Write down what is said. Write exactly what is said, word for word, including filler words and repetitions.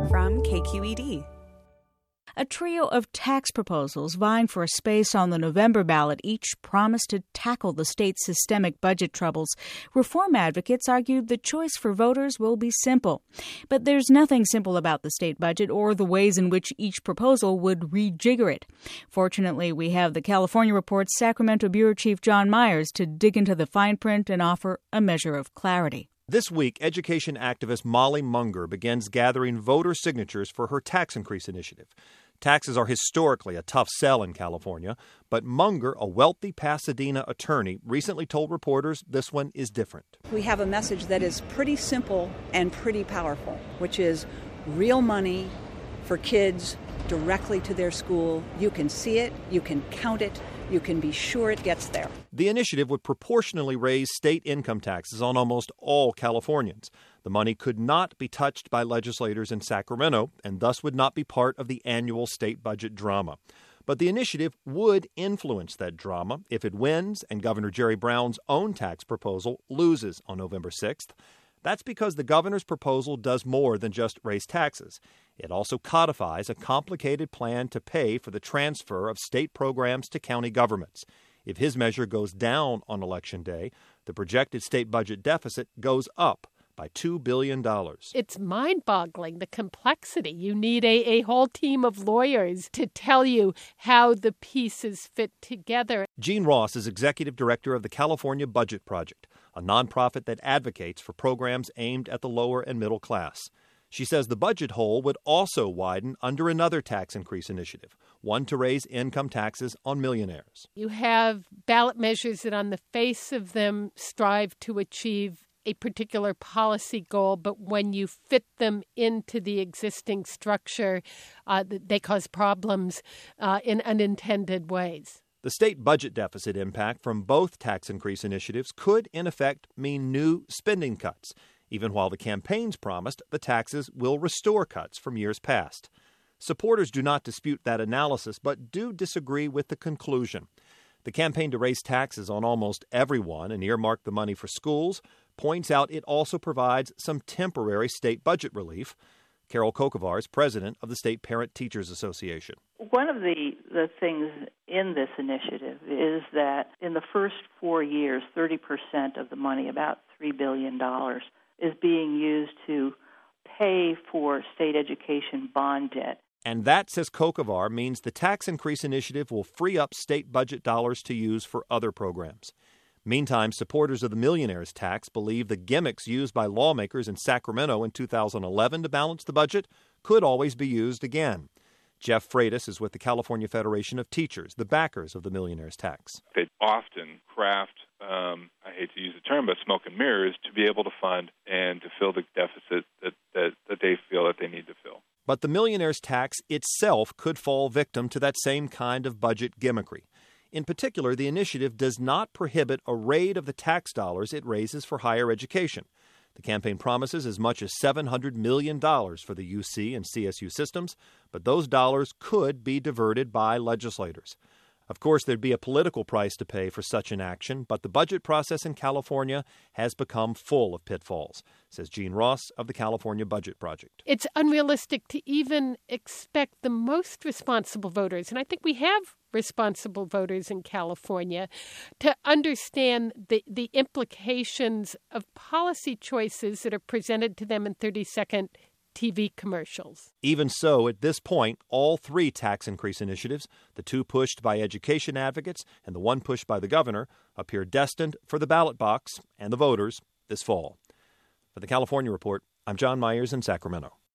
from K Q E D. A trio of tax proposals vying for a space on the November ballot each promise to tackle the state's systemic budget troubles. Reform advocates argued the choice for voters will be simple. But there's nothing simple about the state budget or the ways in which each proposal would rejigger it. Fortunately, we have the California Report's Sacramento Bureau Chief John Myers to dig into the fine print and offer a measure of clarity. This week, education activist Molly Munger begins gathering voter signatures for her tax increase initiative. Taxes are historically a tough sell in California, but Munger, a wealthy Pasadena attorney, recently told reporters this one is different. We have a message that is pretty simple and pretty powerful, which is real money for kids directly to their school. You can see it, you can count it, you can be sure it gets there. The initiative would proportionally raise state income taxes on almost all Californians. The money could not be touched by legislators in Sacramento and thus would not be part of the annual state budget drama. But the initiative would influence that drama if it wins and Governor Jerry Brown's own tax proposal loses on November sixth. That's because the governor's proposal does more than just raise taxes. It also codifies a complicated plan to pay for the transfer of state programs to county governments. If his measure goes down on Election Day, the projected state budget deficit goes up by two billion dollars. It's mind-boggling, the complexity. You need a, a whole team of lawyers to tell you how the pieces fit together. Jean Ross is executive director of the California Budget Project, a nonprofit that advocates for programs aimed at the lower and middle class. She says the budget hole would also widen under another tax increase initiative, one to raise income taxes on millionaires. You have ballot measures that on the face of them strive to achieve a particular policy goal, but when you fit them into the existing structure, uh, they cause problems uh, in unintended ways. The state budget deficit impact from both tax increase initiatives could, in effect, mean new spending cuts, even while the campaigns promised the taxes will restore cuts from years past. Supporters do not dispute that analysis, but do disagree with the conclusion. The campaign to raise taxes on almost everyone and earmark the money for schools points out it also provides some temporary state budget relief. Carol Kokovar is president of the State Parent Teachers Association. One of the, the things in this initiative is that in the first four years, thirty percent of the money, about three billion dollars, is being used to pay for state education bond debt. And that, says Kokovar, means the tax increase initiative will free up state budget dollars to use for other programs. Meantime, supporters of the millionaire's tax believe the gimmicks used by lawmakers in Sacramento in two thousand eleven to balance the budget could always be used again. Jeff Freitas is with the California Federation of Teachers, the backers of the millionaire's tax. They often craft, um, I hate to use the term, but smoke and mirrors to be able to fund and to fill the deficit that, that, that they feel that they need to fill. But the millionaire's tax itself could fall victim to that same kind of budget gimmickry. In particular, the initiative does not prohibit a raid of the tax dollars it raises for higher education. The campaign promises as much as seven hundred million dollars for the U C and C S U systems, but those dollars could be diverted by legislators. Of course, there'd be a political price to pay for such an action, but the budget process in California has become full of pitfalls, says Jean Ross of the California Budget Project. It's unrealistic to even expect the most responsible voters, and I think we have responsible voters in California, to understand the, the implications of policy choices that are presented to them in thirty-second T V commercials. Even so, at this point, all three tax increase initiatives, the two pushed by education advocates and the one pushed by the governor, appear destined for the ballot box and the voters this fall. For the California Report, I'm John Myers in Sacramento.